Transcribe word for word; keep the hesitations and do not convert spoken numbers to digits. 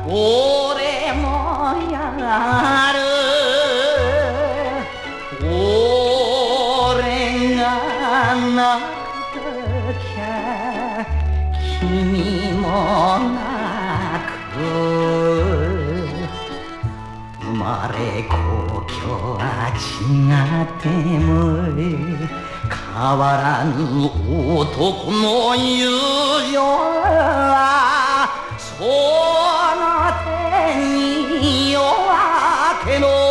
俺もやる俺が泣くときゃ君も泣く生まれ故郷は違っても変わらぬ男の友情はその手に夜明けの